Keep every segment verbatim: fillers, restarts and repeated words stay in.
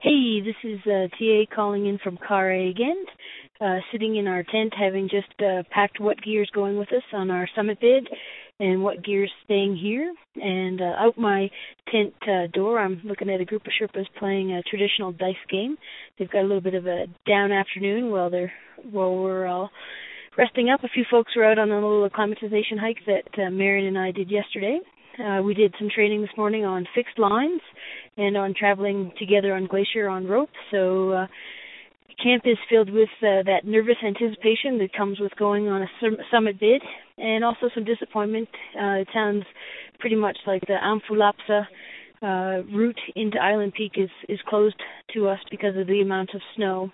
Hey, this is uh, T A calling in from Car A again, uh, sitting in our tent, having just uh, packed what gear's going with us on our summit bid and what gear's staying here. And uh, out my tent uh, door, I'm looking at a group of Sherpas playing a traditional dice game. They've got a little bit of a down afternoon while they're while we're all resting up. A few folks were out on a little acclimatization hike that uh, Marion and I did yesterday. Uh, we did some training this morning on fixed lines and on traveling together on glacier on rope. So uh, camp is filled with uh, that nervous anticipation that comes with going on a sum- summit bid, and also some disappointment. Uh, it sounds pretty much like the Amphulapsa uh, route into Island Peak is, is closed to us because of the amount of snow.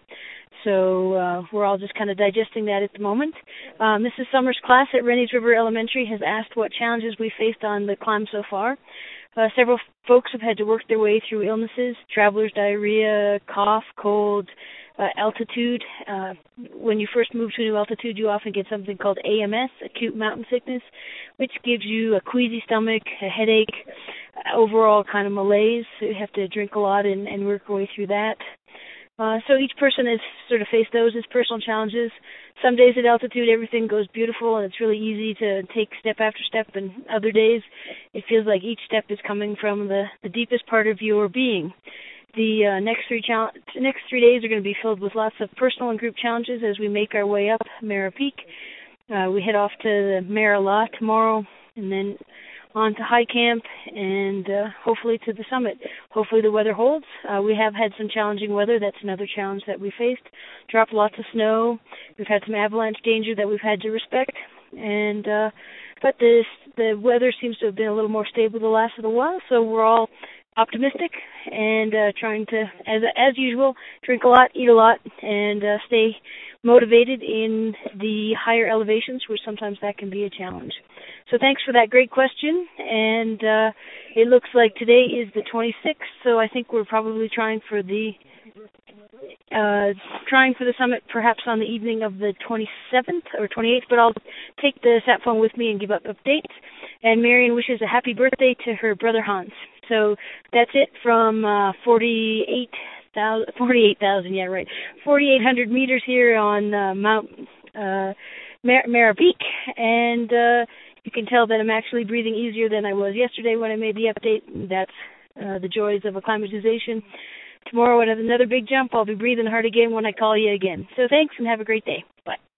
So uh, we're all just kind of digesting that at the moment. Uh, Missus Summers' class at Rennie's River Elementary has asked what challenges we faced on the climb so far. Uh, several f- folks have had to work their way through illnesses, traveler's diarrhea, cough, cold, uh, altitude. Uh, when you first move to a new altitude, you often get something called A M S, acute mountain sickness, which gives you a queasy stomach, a headache, overall kind of malaise. So you have to drink a lot and, and work your way through that. Uh, so each person has sort of faced those as personal challenges. Some days at altitude, everything goes beautiful and it's really easy to take step after step, and other days it feels like each step is coming from the, the deepest part of your being. The uh, next three chal- next three days are going to be filled with lots of personal and group challenges as we make our way up Mara Peak. Uh, we head off to the Mara La tomorrow, and then on to high camp, and uh, hopefully to the summit. Hopefully the weather holds. Uh, we have had some challenging weather. That's another challenge that we faced. Dropped lots of snow. We've had some avalanche danger that we've had to respect. And uh, but this, the weather seems to have been a little more stable the last little while, so we're all optimistic and uh, trying to, as as usual, drink a lot, eat a lot, and uh, stay motivated in the higher elevations, where sometimes that can be a challenge. So thanks for that great question, and uh, it looks like today is the twenty-sixth, so I think we're probably trying for the uh, trying for the summit perhaps on the evening of the twenty-seventh or twenty-eighth, but I'll take the sat phone with me and give up updates. And Marion wishes a happy birthday to her brother Hans. So that's it from uh, forty-eight thousand, forty-eight thousand, yeah, right, forty-eight hundred meters here on uh, Mount uh, Mar- Mara Peak, and uh, you can tell that I'm actually breathing easier than I was yesterday when I made the update. That's uh, the joys of acclimatization. Tomorrow, at another big jump, I'll be breathing hard again when I call you again. So thanks, and have a great day. Bye.